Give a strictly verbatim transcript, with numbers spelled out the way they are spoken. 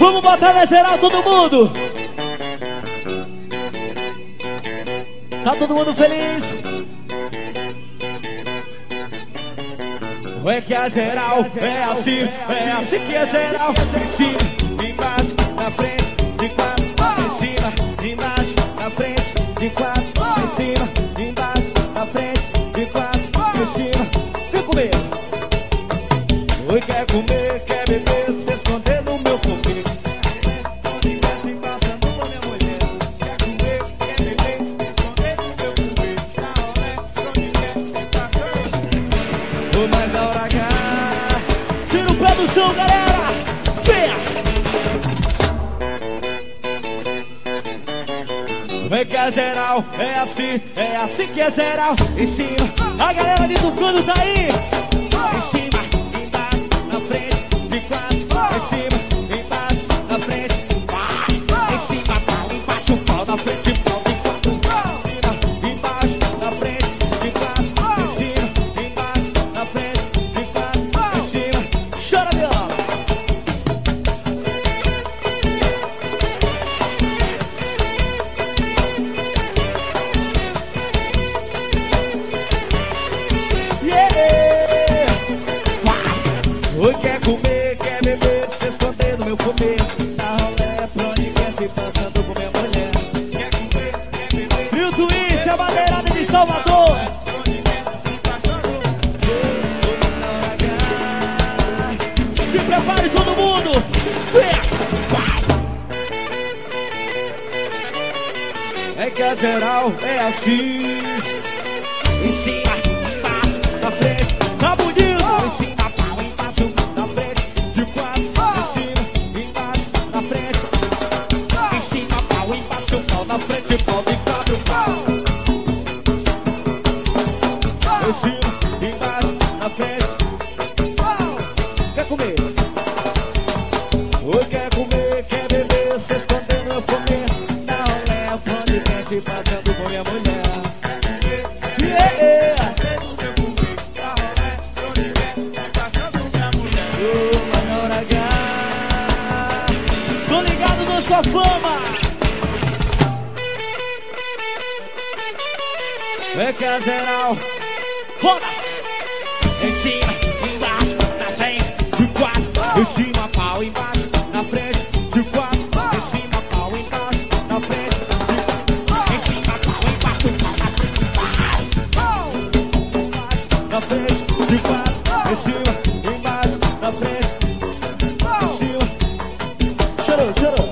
Vamos botar na geral todo mundo. Tá todo mundo feliz? É que a geral é assim, é assim que é geral. Em cima, embaixo, na frente, de quatro, em cima, embaixo, na frente, de quatro, em cima, embaixo, na frente, de quatro, em cima. Vem comigo. Oi, quer comer, quer beber, se esconder no meu comer. Onde quer se passando com minha mulher. Quer comer, quer beber, se esconder no meu comer. Na rolé, onde quer se passando. Ô, mais da hora H. Tira o pé do chão, galera. Venha. Vem que é geral, é assim, é assim que é geral. Em cima, a galera de Tucano tá aí. Em cima, embaixo, na frente, de quatro. Em cima, embaixo, na frente. Em cima, pau, embaixo, pau, na frente, pau, de quatro. Em cima, embaixo, na frente, de quatro. Em cima, embaixo, na frente, de quatro. Em cima, chora viola. Oi, quer comer, quer beber, se esconder no meu comer. Na rolé, pra onde quer se passando com minha mulher. Quer comer, quer beber. Trio Twist, a bandeirada de Salvador. Se prepare todo mundo. É que a geral é assim. Em cima, embaixo, na frente, tá bonito. Em cima. Na frente, pau de quatro, pau. Em cima, embaixo, na frente, pau. Quer comer? Oi, quer comer, quer beber, se esconder no comer. Na rolé, onde quer se passando com minha mulher. Yeah. Ô, maior H. Tô ligado na sua fama. É que a geral roda. Em cima, embaixo, na frente, de quatro. Em cima, pau, embaixo, na frente, de quatro. Em cima, pau, embaixo, na frente, de quatro. Em cima, pau, embaixo, pau, na frente, pau. Na frente, de quatro. Em cima, embaixo, na frente, em cima. Chorou, chorou.